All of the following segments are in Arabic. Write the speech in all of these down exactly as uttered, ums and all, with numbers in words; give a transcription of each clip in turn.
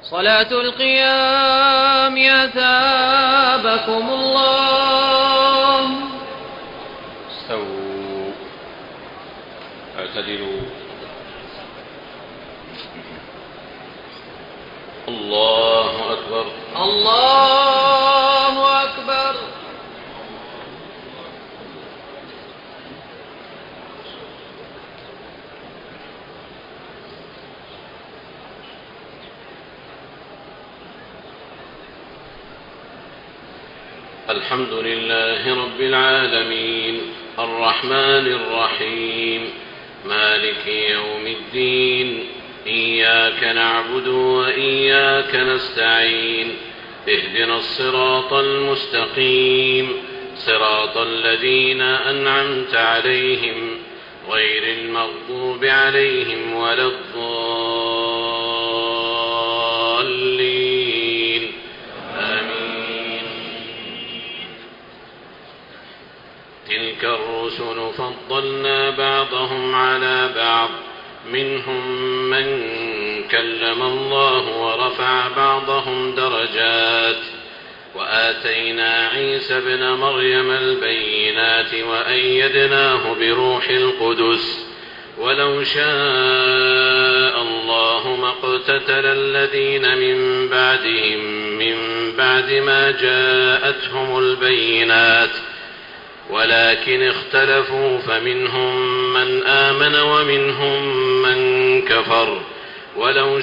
صلاة القيام أثابكم الله. استووا اعتدلوا. الله أكبر الله أكبر. الحمد لله رب العالمين الرحمن الرحيم مالك يوم الدين إياك نعبد وإياك نستعين اهدنا الصراط المستقيم صراط الذين أنعمت عليهم غير المغضوب عليهم ولا الضالين آمين. تلك الرسل فضلنا بعضهم على بعض منهم من كلم الله ورفع بعضهم درجات وآتينا عيسى ابن مريم البينات وأيدناه بروح القدس ولو شاء الله ما اقتتل الذين من بعدهم من بعد ما جاءتهم البينات ولكن اختلفوا فمنهم من آمن ومنهم من كفر ولو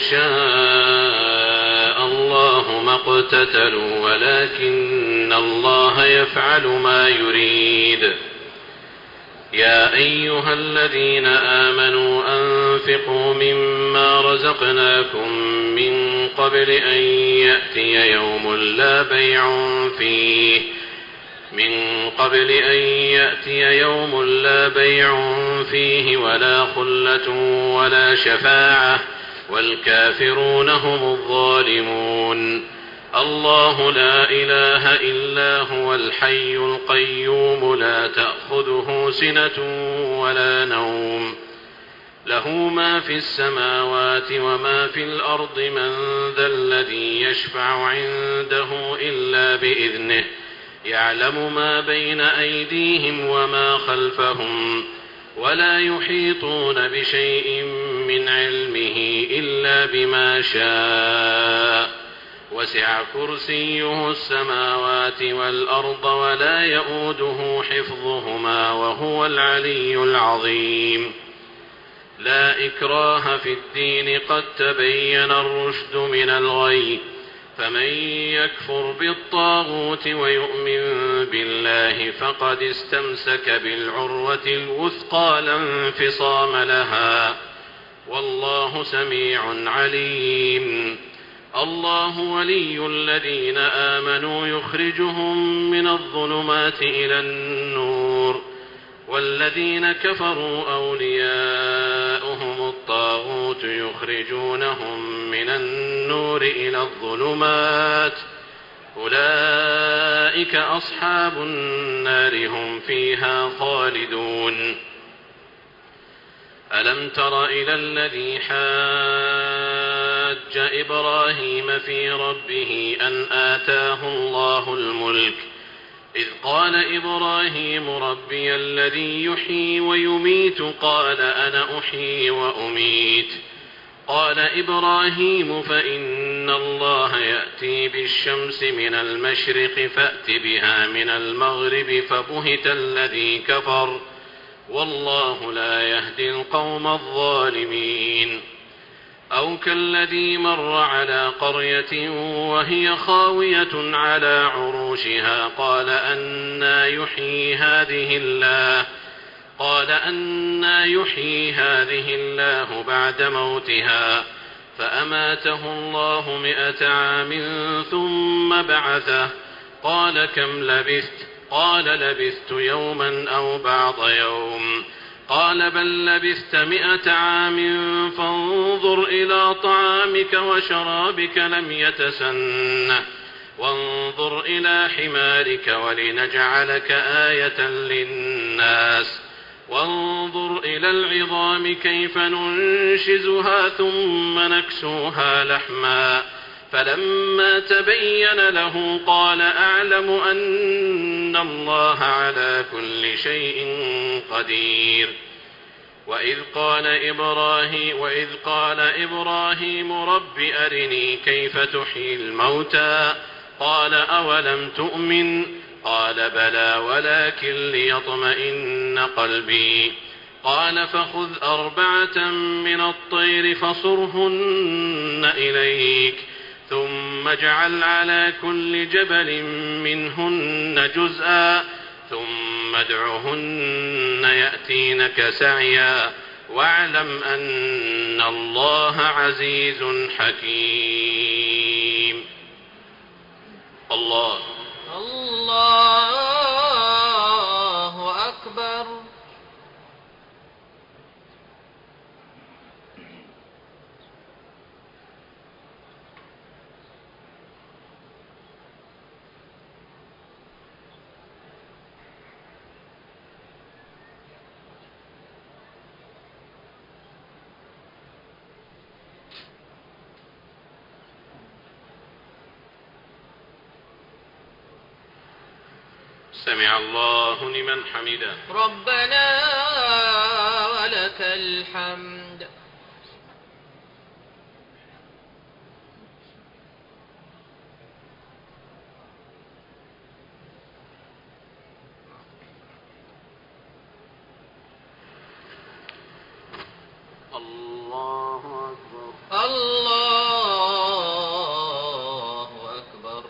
شاء الله ما اقتتلوا ولكن الله يفعل ما يريد. يا أيها الذين آمنوا أنفقوا مما رزقناكم من قبل أن يأتي يوم لا بيع فيه من قبل أن يأتي يوم لا بيع فيه ولا خلة ولا شفاعة والكافرون هم الظالمون. الله لا إله إلا هو الحي القيوم لا تأخذه سنة ولا نوم له ما في السماوات وما في الأرض من ذا الذي يشفع عنده إلا بإذنه يعلم ما بين أيديهم وما خلفهم ولا يحيطون بشيء من علمه إلا بما شاء وسع كرسيه السماوات والأرض ولا يؤوده حفظهما وهو العلي العظيم. لا إكراه في الدين قد تبين الرشد من الغي فمن يكفر بالطاغوت ويؤمن بالله فقد استمسك بالعروة الوثقى لا انفصام لها والله سميع عليم. الله ولي الذين آمنوا يخرجهم من الظلمات إلى النور والذين كفروا أولياؤهم الطاغوت يخرجونهم من النور إلى الظلمات أولئك أصحاب النار هم فيها خالدون. ألم تر إلى الذي حاج إبراهيم في ربه أن آتاه الله الملك إذ قال إبراهيم ربي الذي يحيي ويميت قال أنا أحيي وأميت قال إبراهيم فإن الله يأتي بالشمس من المشرق فأت بها من المغرب فبهت الذي كفر والله لا يهدي القوم الظالمين. أو كالذي مر على قرية وهي خاوية على عروشها قال أنى يحيي هذه الله قال أنى يحيي هذه الله بعد موتها فأماته الله مئة عام ثم بعثه قال كم لبثت قال لبثت يوما أو بعض يوم قال بل لبثت مئة عام فانظر إلى طعامك وشرابك لم يتسنه وانظر إلى حمارك ولنجعلك آية للناس وانظر إلى العظام كيف ننشزها ثم نكسوها لحما فلما تبين له قال أعلم أن الله على كل شيء قدير. وإذ قال إبراهيم, وإذ قال إبراهيم رب أرني كيف تحيي الموتى قال أولم تؤمن قال بلى ولكن ليطمئن قلبي قال فخذ أربعة من الطير فصرهن إليك ثم اجعل على كل جبل منهن جزءا ثم ادعهن يأتينك سعيا واعلم أن الله عزيز حكيم. الله الله أكبر. سمع الله لمن حمده. ربنا ولك الحمد. الله أكبر. الله أكبر.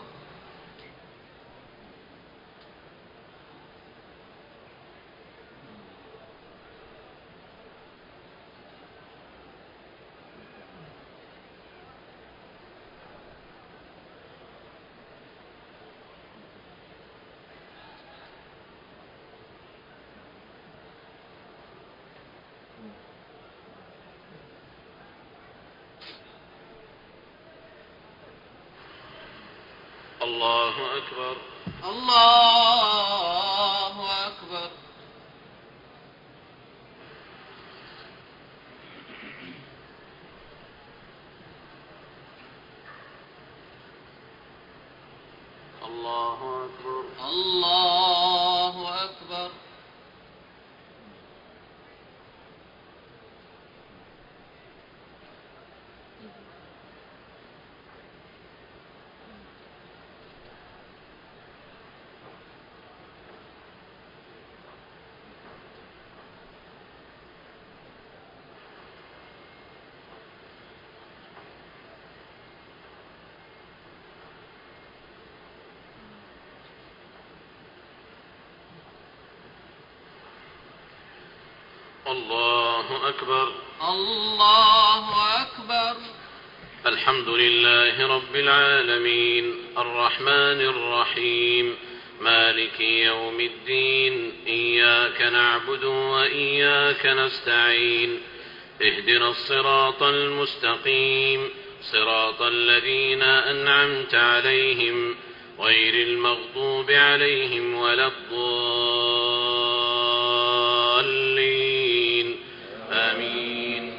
الله أكبر. الله أكبر. الله أكبر. الله أكبر. الله أكبر. الله أكبر. الحمد لله رب العالمين الرحمن الرحيم مالك يوم الدين إياك نعبد وإياك نستعين اهدنا الصراط المستقيم صراط الذين أنعمت عليهم غير المغضوب عليهم ولا الضالين آمين.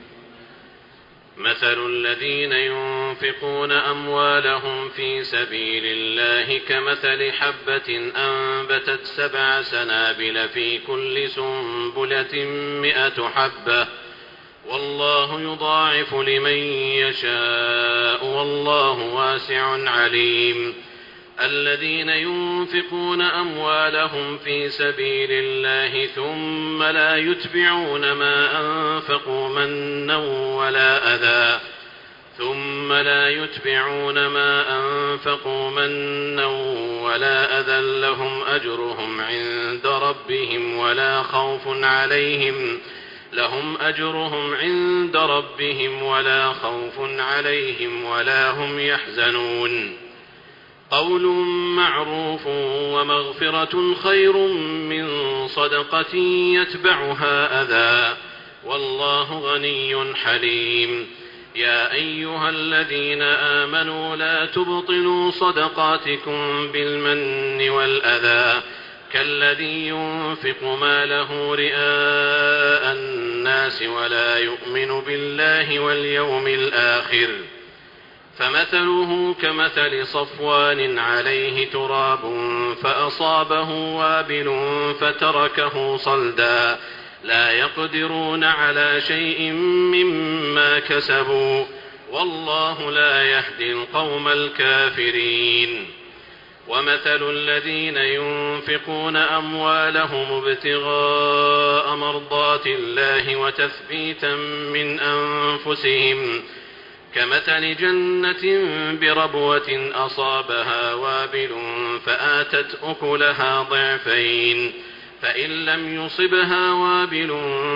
مثل الذين ينفقون أموالهم في سبيل الله كمثل حبة أنبتت سبع سنابل في كل سنبلة مئة حبة والله يضاعف لمن يشاء والله واسع عليم. الذين ينفقون أموالهم في سبيل الله ثم لا يتبعون ما أنفقوا منا ولا أذى ثم لا يتبعون ما أنفقوا منا ولا أذى لهم أجرهم عند ربهم ولا خوف عليهم لهم أجرهم عند ربهم ولا خوف عليهم ولا هم يحزنون. قول معروف ومغفرة خير من صدقة يتبعها أذى والله غني حليم. يا أيها الذين آمنوا لا تبطلوا صدقاتكم بالمن والأذى كالذي ينفق ماله رئاء الناس ولا يؤمن بالله واليوم الآخر فمثله كمثل صفوان عليه تراب فأصابه وابل فتركه صلدا لا يقدرون على شيء مما كسبوا والله لا يهدي القوم الكافرين. ومثل الذين ينفقون أموالهم ابتغاء مرضات الله وتثبيتا من أنفسهم كمثل جنة بربوة أصابها وابل فآتت أكلها ضعفين فإن لم يصبها وابل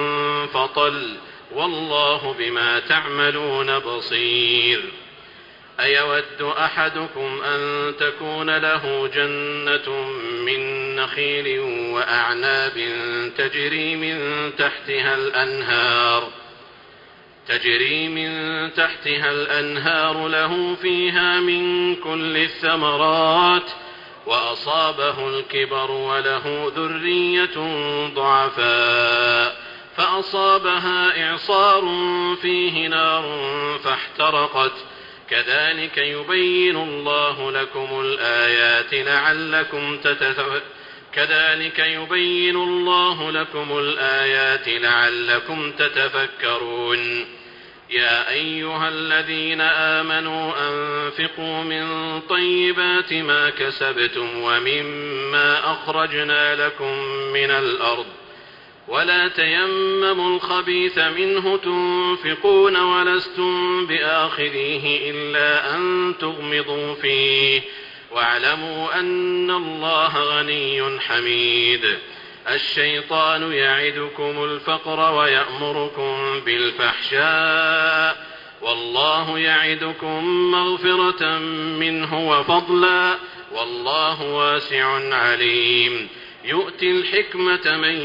فطل والله بما تعملون بصير. أيود أحدكم أن تكون له جنة من نخيل وأعناب تجري من تحتها الأنهار تجري من تحتها الأنهار له فيها من كل الثمرات وأصابه الكبر وله ذرية ضعفاء فأصابها إعصار فيه نار فاحترقت كذلك يبين الله لكم الآيات لعلكم تتفكرون كذلك يبين الله لكم الآيات لعلكم تتفكرون. يا أيها الذين آمنوا أنفقوا من طيبات ما كسبتم ومما أخرجنا لكم من الأرض ولا تيمموا الخبيث منه تنفقون ولستم بآخذيه إلا أن تغمضوا فيه واعلموا أن الله غني حميد. الشيطان يعدكم الفقر ويأمركم بالفحشاء والله يعدكم مغفرة منه وفضلا والله واسع عليم. يؤتي الحكمة من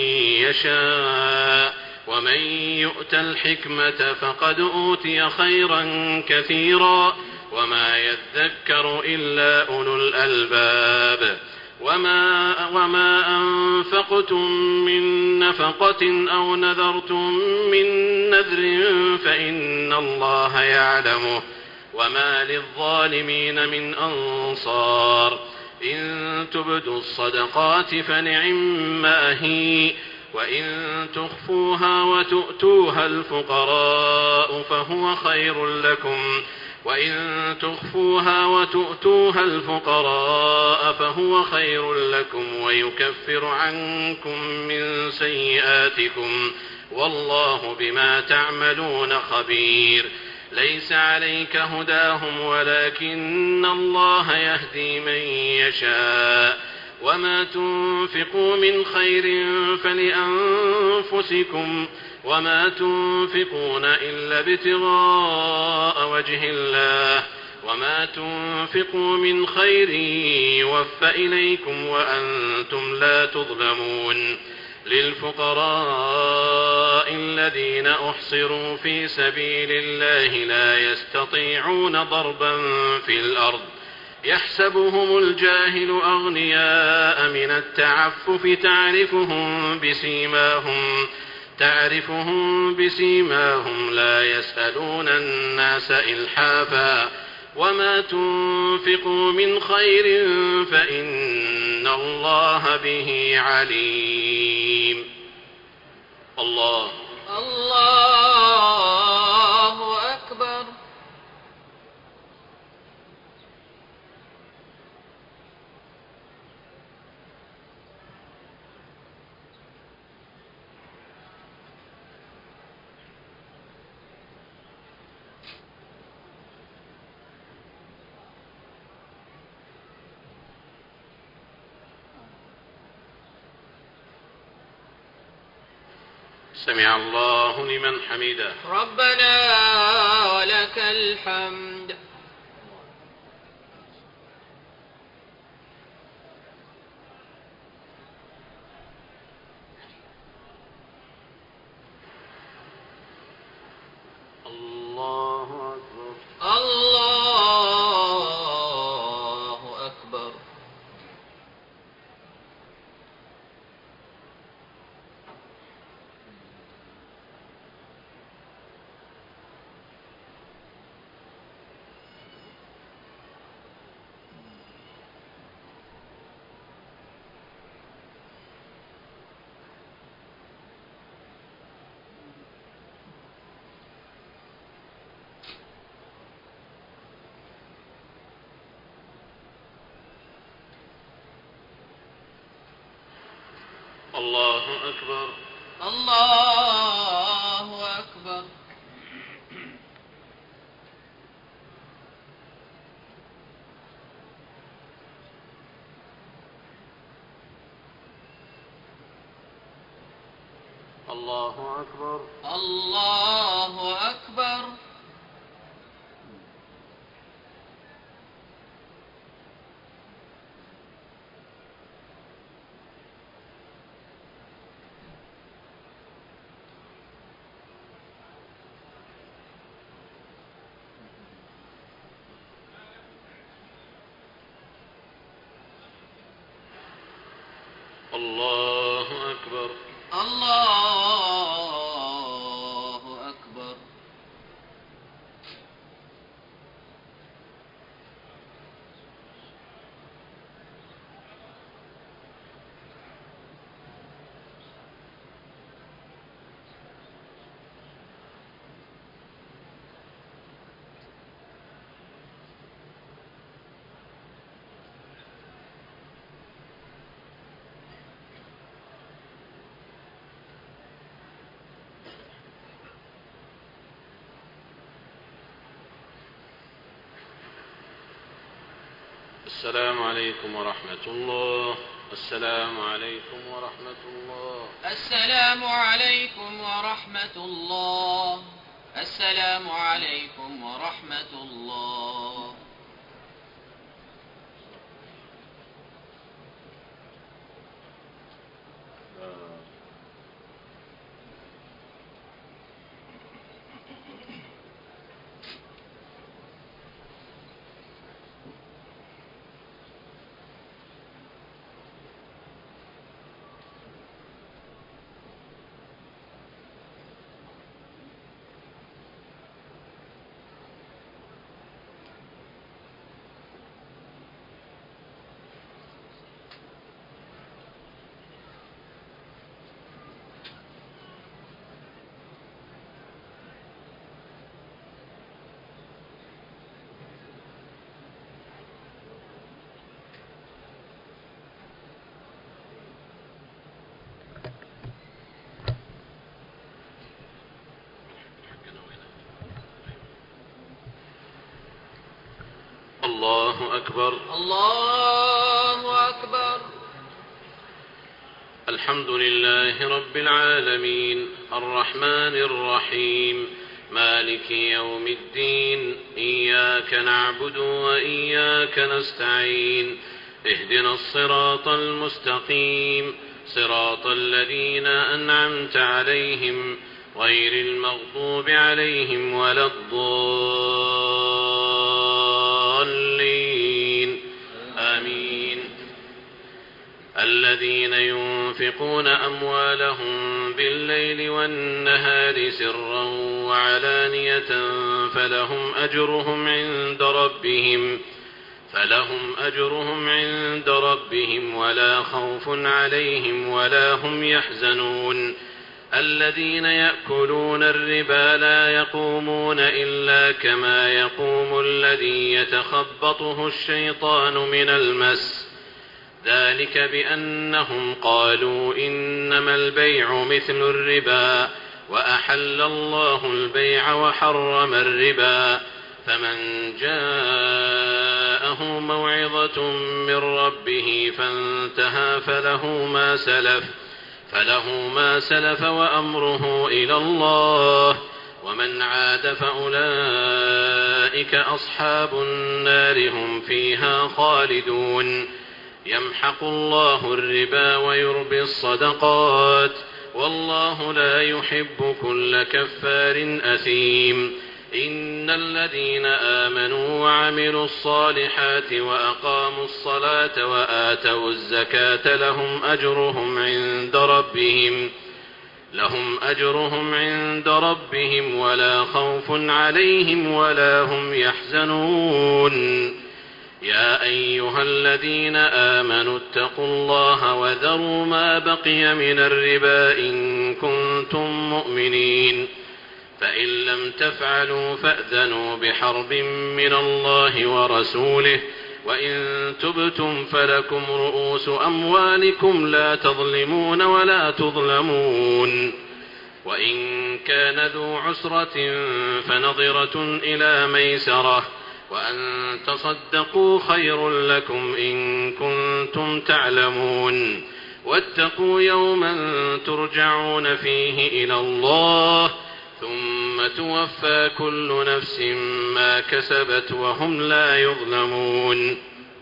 يشاء ومن يؤت الحكمة فقد أوتي خيرا كثيرا وما يذكر إلا أولو الألباب. وما, وما أنفقتم من نفقة أو نذرتم من نذر فإن الله يعلمه وما للظالمين من أنصار. إن تبدوا الصدقات فنعما هي وإن تخفوها وتؤتوها الفقراء فهو خير لكم وإن تخفوها وتؤتوها الفقراء فهو خير لكم ويكفر عنكم من سيئاتكم والله بما تعملون خبير. ليس عليك هداهم ولكن الله يهدي من يشاء وما تنفقوا من خير فلأنفسكم وما تنفقون إلا ابتغاء وجه الله وما تنفقوا من خير يوفى إليكم وأنتم لا تظلمون. للفقراء الذين أحصروا في سبيل الله لا يستطيعون ضربا في الأرض يحسبهم الجاهل أغنياء من التعفف تعرفهم بسيماهم تعرفهم بسيماهم لا يسألون الناس إلحافا وما تنفقوا من خير فإن الله به عليم. الله الله أكبر. سمع الله لمن حمده. ربنا ولك الحمد. الله أكبر. الله أكبر. الله أكبر. الله أكبر. الله أكبر. الله أكبر. الله أكبر. الله أكبر. السلام عليكم ورحمة الله. السلام عليكم ورحمة الله. السلام عليكم ورحمة الله. السلام عليكم ورحمة الله. الله أكبر. الله أكبر. الحمد لله رب العالمين الرحمن الرحيم مالك يوم الدين إياك نعبد وإياك نستعين اهدنا الصراط المستقيم صراط الذين أنعمت عليهم غير المغضوب عليهم ولا الضالين آمين. الذين ينفقون أموالهم بالليل والنهار سرا وعلانية فلهم أجرهم عند ربهم فلهم أجرهم عند ربهم ولا خوف عليهم ولا هم يحزنون. الذين يأكلون الربا لا يقومون إلا كما يقوم الذي يتخبطه الشيطان من المس ذلك بأنهم قالوا إنما البيع مثل الربا وأحل الله البيع وحرم الربا. فمن جاءه موعظة من ربه فانتهى فله ما سلف فله ما سلف وأمره إلى الله ومن عاد فأولئك أصحاب النار هم فيها خالدون. يمحق الله الربا ويربي الصدقات والله لا يحب كل كفار أثيم. إن الذين آمنوا وعملوا الصالحات وأقاموا الصلاة وآتوا الزكاة لهم أجرهم عند ربهم لهم أجرهم عند ربهم ولا خوف عليهم ولا هم يحزنون. يا أيها الذين آمنوا اتقوا الله وذروا ما بقي من الربا إن كنتم مؤمنين فإن لم تفعلوا فأذنوا بحرب من الله ورسوله وإن تبتم فلكم رؤوس أموالكم لا تظلمون ولا تظلمون. وإن كان ذو عسرة فنظرة إلى ميسرة وأن تصدقوا خير لكم إن كنتم تعلمون. واتقوا يوما ترجعون فيه إلى الله ثم توفى كل نفس ما كسبت وهم لا يظلمون.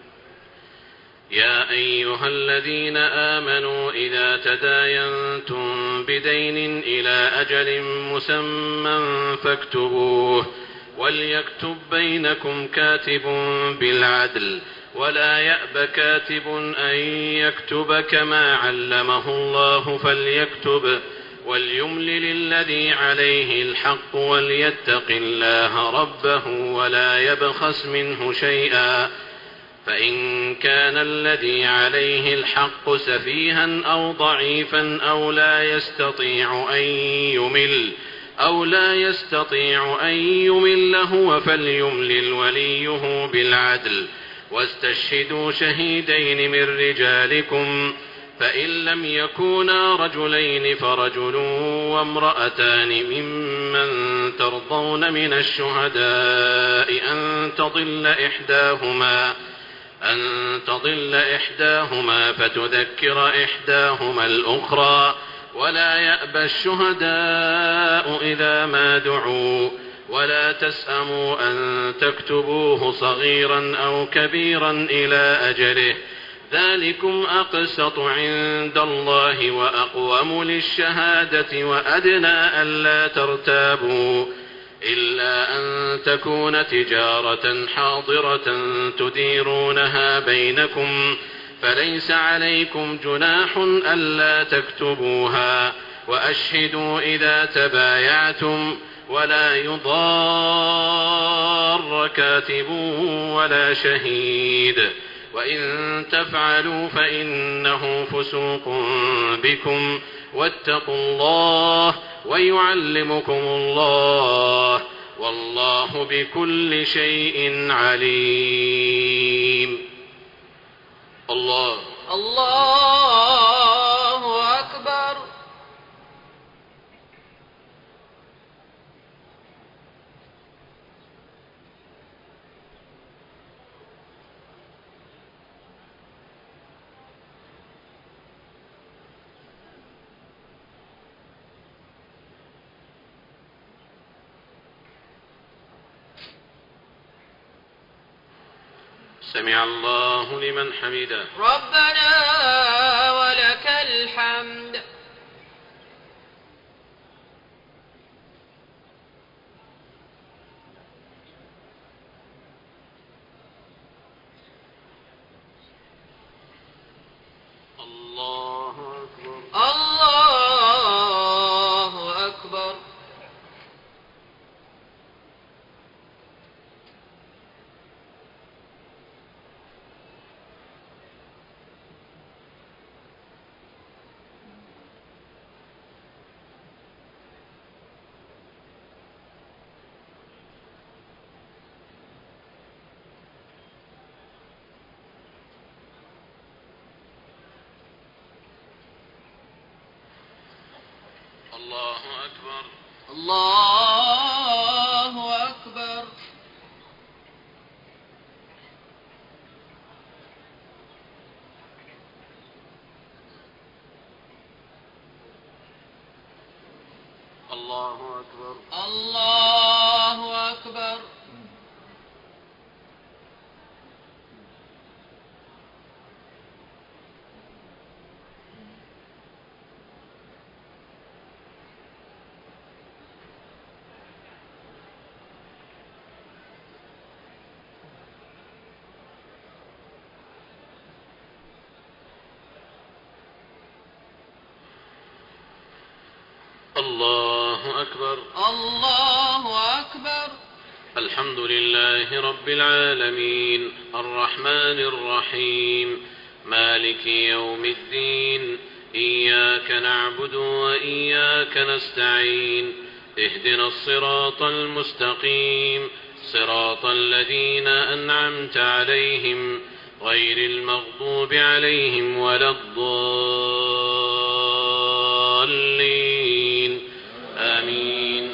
يا أيها الذين آمنوا إذا تداينتم بدين إلى أجل مسمى فاكتبوه وليكتب بينكم كاتب بالعدل ولا يأب كاتب أن يكتب كما علمه الله فليكتب وليملل الذي عليه الحق وليتق الله ربه ولا يبخس منه شيئا فإن كان الذي عليه الحق سفيها أو ضعيفا أو لا يستطيع أن يمل أو لا يستطيع أن يمل هو فليملل وليه بالعدل واستشهدوا شهيدين من رجالكم فإن لم يكونا رجلين فرجل وامرأتان ممن ترضون من الشهداء أن تضل إحداهما أن تضل إحداهما فتذكر إحداهما الأخرى ولا يأبى الشهداء إذا ما دعوا ولا تسأموا أن تكتبوه صغيرا أو كبيرا إلى أجله ذلكم أقسط عند الله وأقوم للشهادة وأدنى ألا ترتابوا إلا أن تكون تجارة حاضرة تديرونها بينكم فليس عليكم جناح ألا تكتبوها وأشهدوا إذا تبايعتم ولا يضار كاتب ولا شهيد وإن تفعلوا فإنه فسوق بكم واتقوا الله ويعلمكم الله والله بكل شيء عليم. الله الله أكبر. سمع الله لمن حمده. ربنا ولك الحمد. الله أكبر. الله أكبر. الله أكبر. الله أكبر. الله أكبر. الله أكبر. الله أكبر. الله أكبر. الحمد لله رب العالمين الرحمن الرحيم مالك يوم الدين إياك نعبد وإياك نستعين اهدنا الصراط المستقيم صراط الذين أنعمت عليهم غير المغضوب عليهم ولا الضالين آمين.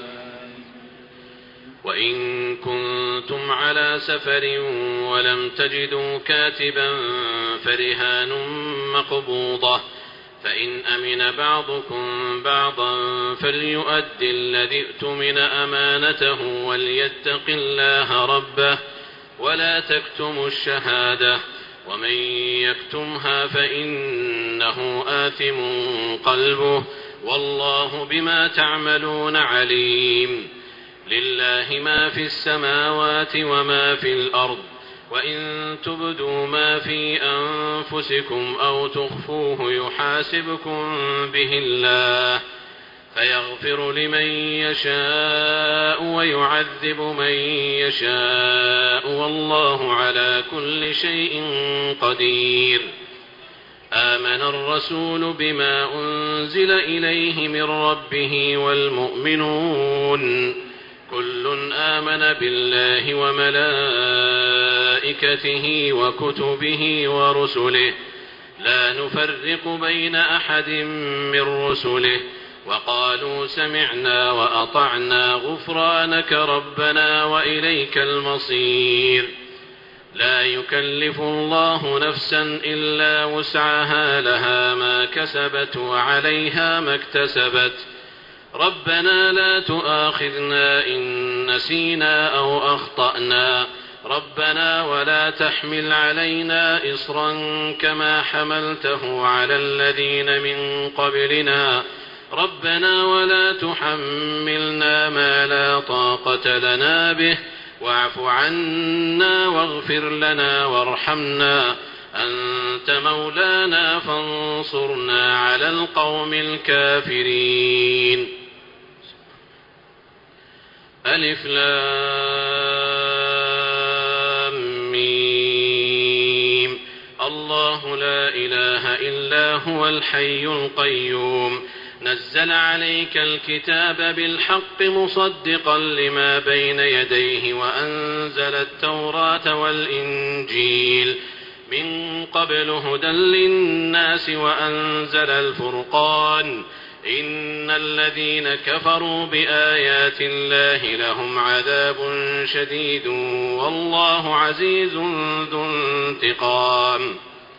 وإن كنتم على سفر ولم تجدوا كاتبا فرهان مقبوضة، فإن أمن بعضكم بعضا فليؤدي الذي ائتمن أمانته وليتق الله ربه ولا تكتموا الشهادة، ومن يكتمها فإنه آثم قلبه والله بما تعملون عليم. لله ما في السماوات وما في الأرض، وإن تبدوا ما في أنفسكم أو تخفوه يحاسبكم به الله فيغفر لمن يشاء ويعذب من يشاء والله على كل شيء قدير. آمن الرسول بما أنزل إليه من ربه والمؤمنون كل آمن بالله وملائكته وكتبه ورسله لا نفرق بين أحد من رسله وقالوا سمعنا وأطعنا غفرانك ربنا وإليك المصير. لا يكلف الله نفسا إلا وسعها لها ما كسبت وعليها ما اكتسبت. ربنا لا تؤاخذنا إن نسينا أو أخطأنا ربنا ولا تحمل علينا إصرا كما حملته على الذين من قبلنا ربنا ولا تحملنا ما لا طاقة لنا به واعف عنا واغفر لنا وارحمنا أنت مولانا فانصرنا على القوم الكافرين. ألف لام ميم. الله لا إله إلا هو الحي القيوم نزل عليك الكتاب بالحق مصدقا لما بين يديه وأنزل التوراة والإنجيل من قبل هدى للناس وأنزل الفرقان إن الذين كفروا بآيات الله لهم عذاب شديد والله عزيز ذو انتقام.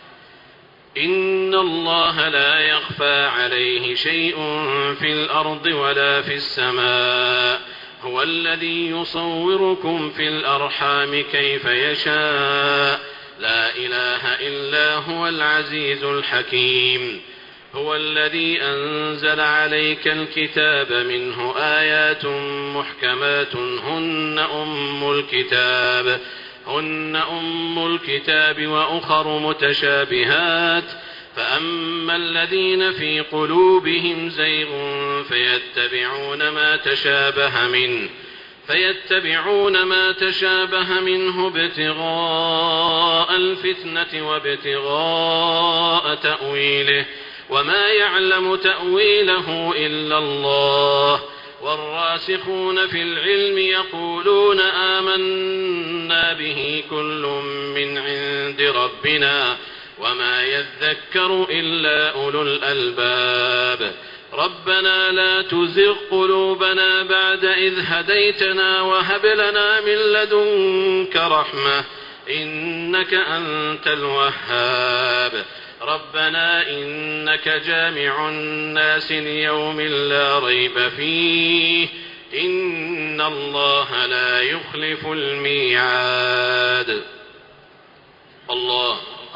إن الله لا يخفى عليه شيء في الأرض ولا في السماء هو الذي يصوركم في الأرحام كيف يشاء لا إله إلا هو العزيز الحكيم. هو الذي أنزل عليك الكتاب منه آيات محكمات هن أم الكتاب هن أم الكتاب وأخر متشابهات فأما الذين في قلوبهم زيغ فيتبعون ما تشابه منه فيتبعون ما تشابه منه ابتغاء الفتنة وابتغاء تأويله وما يعلم تأويله إلا الله والراسخون في العلم يقولون آمنا به كل من عند ربنا وما يذكر إلا أولو الألباب. ربنا لا تزغ قلوبنا بعد إذ هديتنا وهب لنا من لدنك رحمة إنك أنت الوهاب. ربنا إنك جامع الناس ليوم لا ريب فيه إن الله لا يخلف الميعاد. الله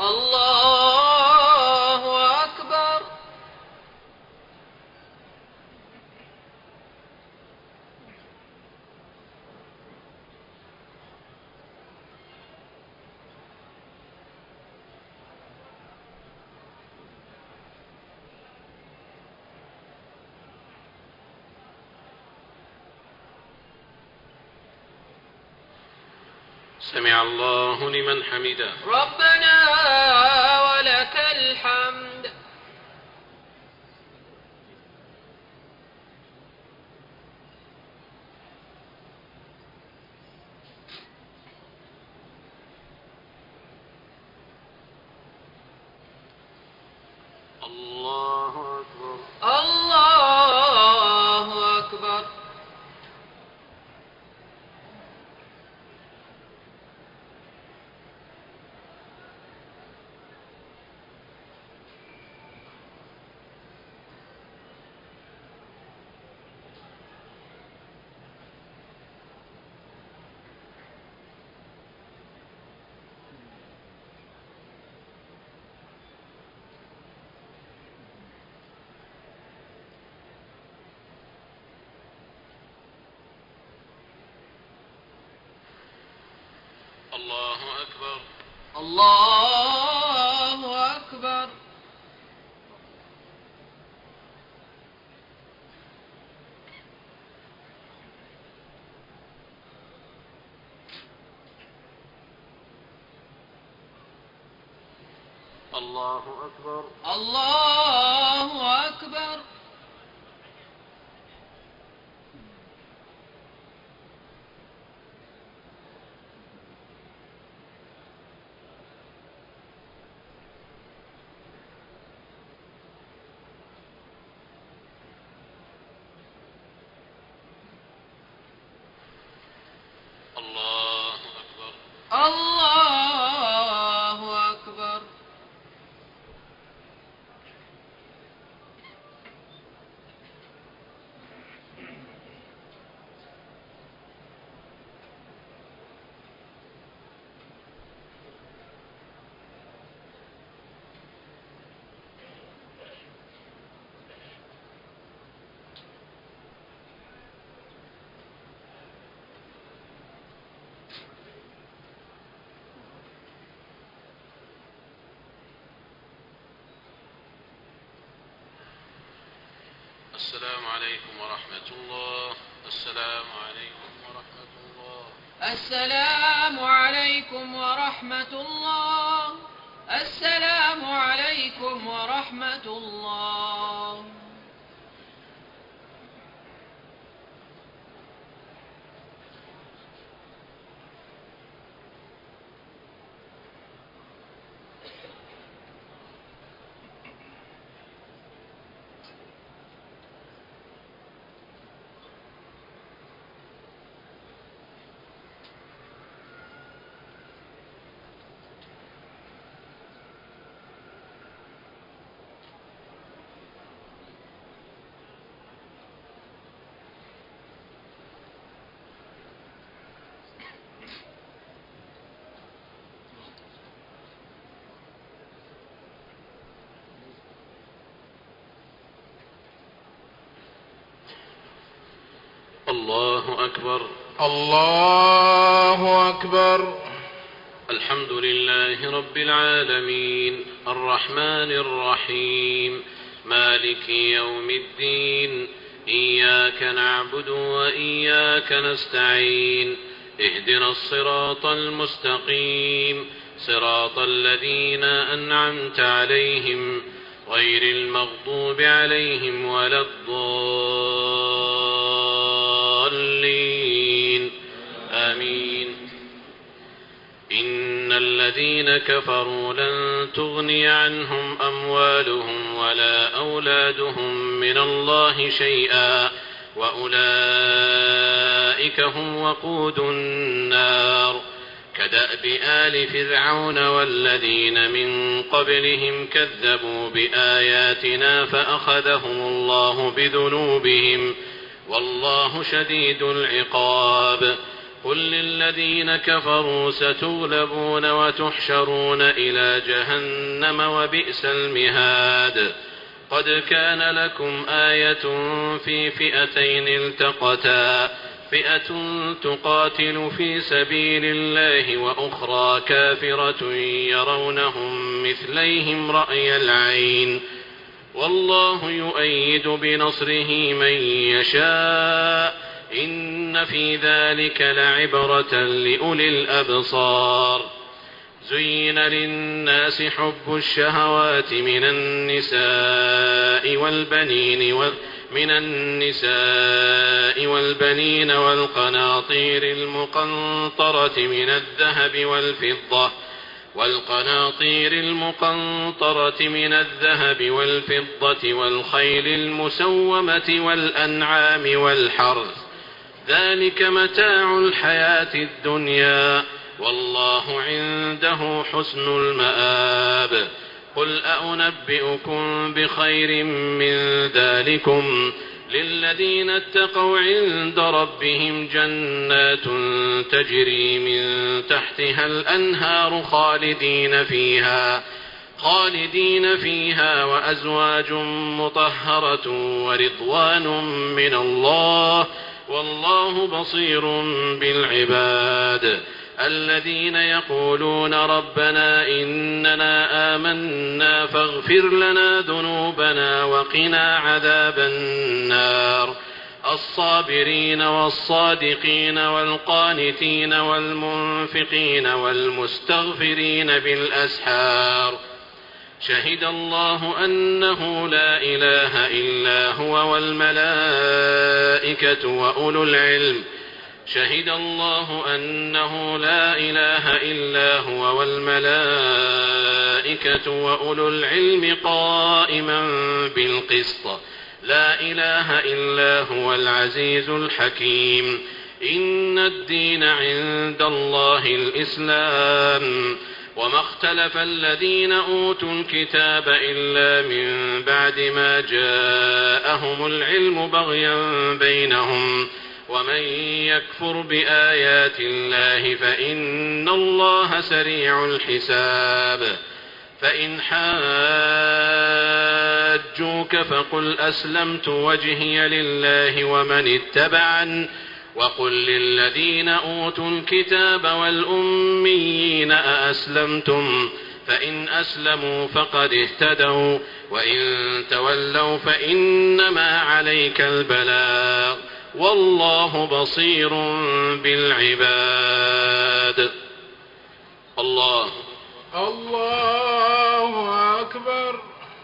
الله أكبر. سمع الله لمن حمده. ربنا ولك الحمد. الله أكبر. الله أكبر. الله أكبر. الله أكبر. الله أكبر. الله أكبر. الله أكبر. الله أكبر. السلام عليكم ورحمة الله. السلام عليكم ورحمة الله. السلام عليكم ورحمة الله. السلام عليكم ورحمة الله. الله أكبر. الله أكبر. الحمد لله رب العالمين الرحمن الرحيم مالك يوم الدين إياك نعبد وإياك نستعين اهدنا الصراط المستقيم صراط الذين أنعمت عليهم غير المغضوب عليهم ولا الضالين آمين. إن الذين كفروا لن تغني عنهم أموالهم ولا أولادهم من الله شيئا وأولئك هم وقود النار كدأب آل فرعون والذين من قبلهم كذبوا بآياتنا فأخذهم الله بذنوبهم والله شديد العقاب. قل للذين كفروا ستغلبون وتحشرون إلى جهنم وبئس المهاد. قد كان لكم آية في فئتين التقتا فئة تقاتل في سبيل الله وأخرى كافرة يرونهم مثليهم رأي العين والله يؤيد بنصره من يشاء إن في ذلك لعبرة لأولي الأبصار. زين للناس حب الشهوات من النساء والبنين و من النساء والبنين والقناطير المقنطرة من الذهب والفضة والقناطير المقنطرة من الذهب والفضة والخيل المسومة والأنعام والحرث ذلك متاع الحياة الدنيا والله عنده حسن المآب قل أنبئكم بخير من ذلكم للذين اتقوا عند ربهم جنات تجري من تحتها الأنهار خالدين فيها خالدين فيها وأزواج مطهرة ورضوان من الله والله بصير بالعباد الذين يقولون ربنا إننا آمنا فاغفر لنا ذنوبنا وقنا عذاب النار الصابرين والصادقين والقانتين والمنفقين والمستغفرين بالأسحار شهد الله أنه لا إله إلا هو والملائكة وأولو العلم شهد الله أنه لا إله إلا هو والملائكة وأولو العلم قائما بالقسط لا إله إلا هو العزيز الحكيم إن الدين عند الله الإسلام وما اختلف الذين أوتوا الكتاب إلا من بعد ما جاءهم العلم بغيا بينهم ومن يكفر بآيات الله فإن الله سريع الحساب فإن حاجوك فقل أسلمت وجهي لله ومن اتبعن وقل للذين أوتوا الكتاب والأميين أأسلمتم فإن أسلموا فقد اهتدوا وإن تولوا فإنما عليك البلاغ والله بصير بالعباد. الله الله أكبر.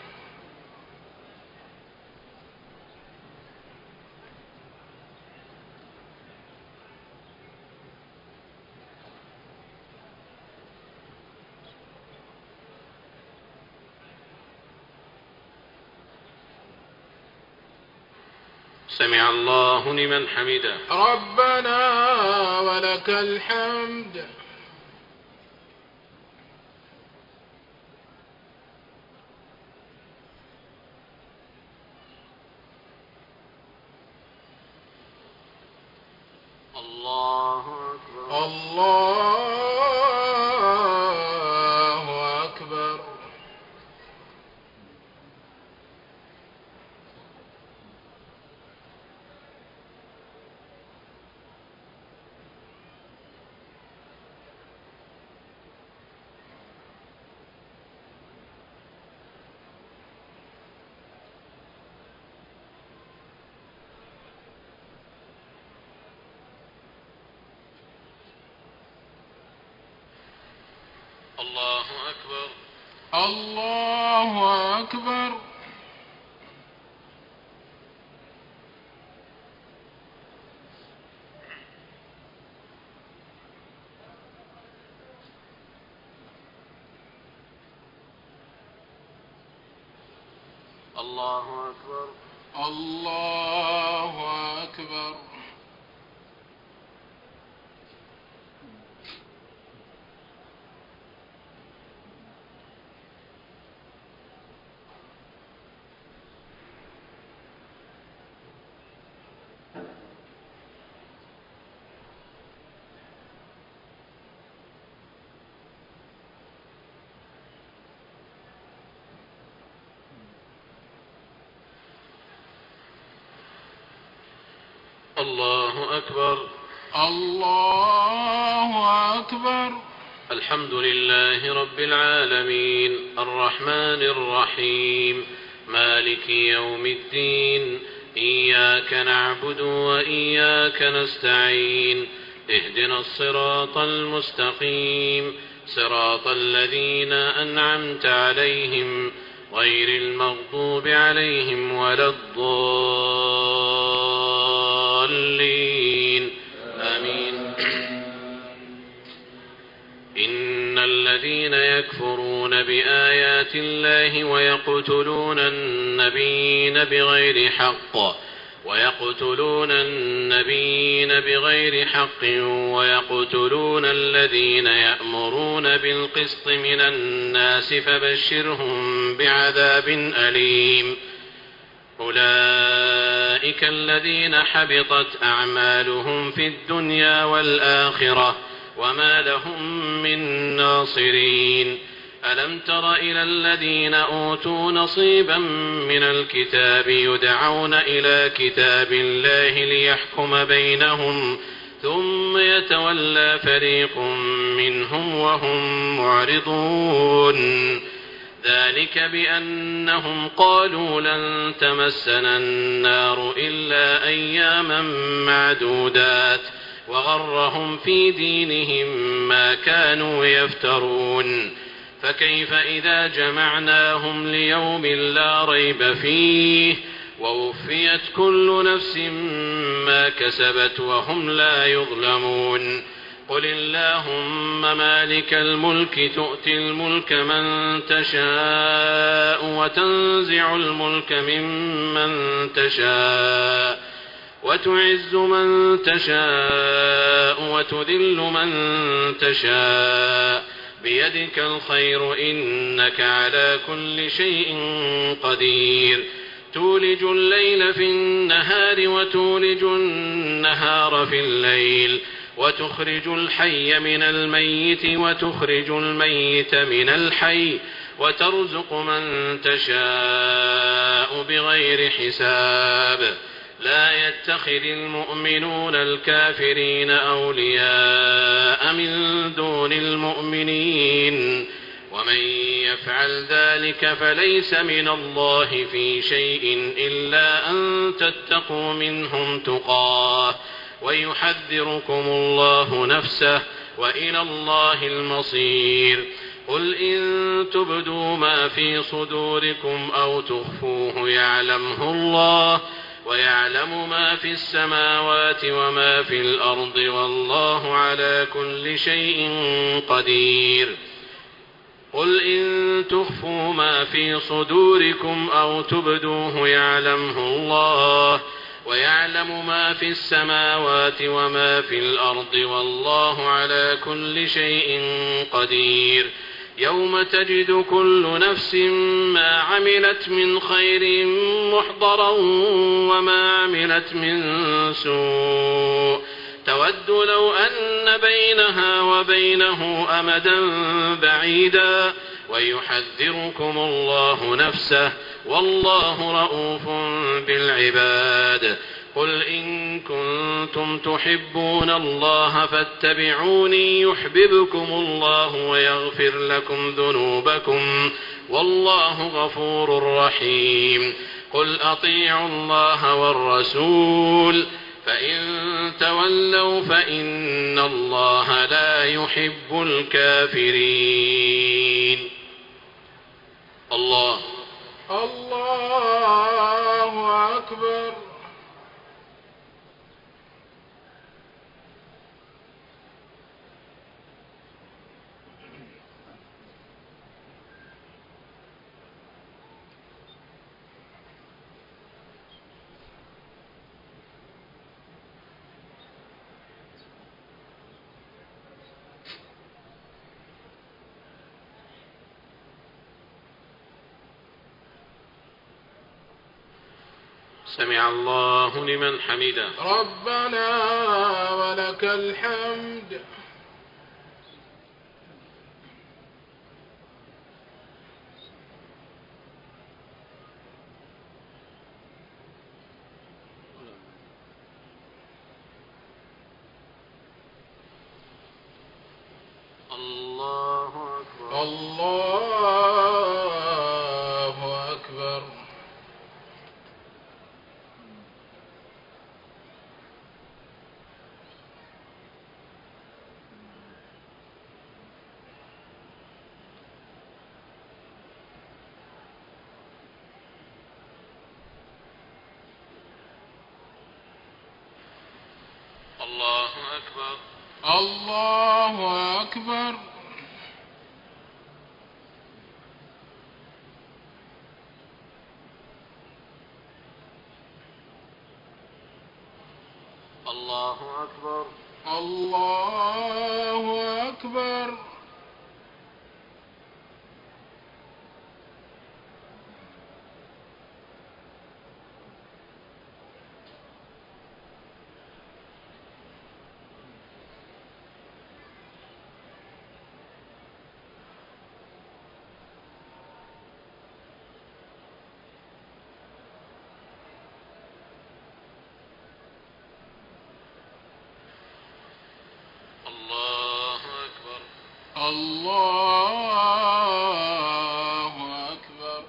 سمع الله لمن حمده. ربنا ولك الحمد. الله أكبر. الله أكبر. الله أكبر. الله أكبر. الله أكبر. الله أكبر. الله أكبر. الله أكبر. الحمد لله رب العالمين الرحمن الرحيم مالك يوم الدين إياك نعبد وإياك نستعين اهدنا الصراط المستقيم صراط الذين أنعمت عليهم غير المغضوب عليهم ولا الضالين آمين. إن الذين يكفرون بآيات الله ويقتلون النبيين بغير حق ويقتلون النبيين بغير حق ويقتلون الذين يأمرون بالقسط من الناس فبشرهم بعذاب أليم. أولئك الذين حبطت أعمالهم في الدنيا والآخرة وما لهم من ناصرين. ألم تر إلى الذين أوتوا نصيبا من الكتاب يدعون إلى كتاب الله ليحكم بينهم ثم يتولى فريق منهم وهم معرضون. ذلك بأنهم قالوا لن تمسنا النار إلا أياما معدودات وغرهم في دينهم ما كانوا يفترون. فكيف إذا جمعناهم ليوم لا ريب فيه ووفيت كل نفس ما كسبت وهم لا يظلمون. قل اللهم مالك الملك تؤتي الملك من تشاء وتنزع الملك ممن تشاء وتعز من تشاء وتذل من تشاء بيدك الخير إنك على كل شيء قدير. تولج الليل في النهار وتولج النهار في الليل وتخرج الحي من الميت وتخرج الميت من الحي وترزق من تشاء بغير حساب. لا يتخذ المؤمنون الكافرين أولياء من دون المؤمنين ومن يفعل ذلك فليس من الله في شيء إلا أن تتقوا منهم تقاه ويحذركم الله نفسه وإلى الله المصير. قل إن تبدوا ما في صدوركم أو تخفوه يعلمه الله ويعلم ما في السماوات وما في الأرض والله على كل شيء قدير. قل إن تخفوا ما في صدوركم أو تبدوه يعلمه الله ويعلم ما في السماوات وما في الأرض والله على كل شيء قدير. يوم تجد كل نفس ما عملت من خير محضرا وما عملت من سوء تود لو أن بينها وبينه أمدا بعيدا ويحذركم الله نفسه والله رؤوف بالعباد. قل إن كنتم تحبون الله فاتبعوني يحببكم الله ويغفر لكم ذنوبكم والله غفور رحيم. قل أطيعوا الله والرسول فإن تولوا فإن الله لا يحب الكافرين. الله الله أكبر. سمع الله لمن حمده. ربنا ولك الحمد. الله أكبر. الله أكبر. الله أكبر. الله أكبر. الله أكبر. الله أكبر. الله أكبر. الله أكبر.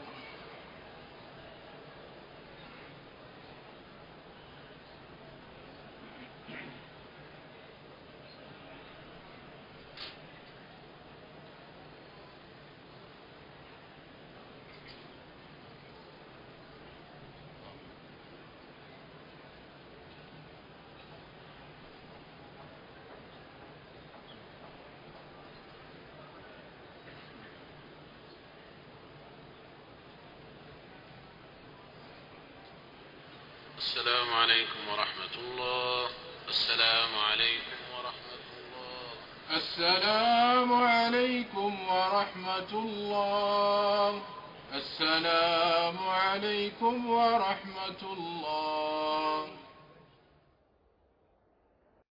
السلام عليكم ورحمة الله. السلام عليكم ورحمة الله. السلام عليكم ورحمة الله. السلام عليكم ورحمة الله.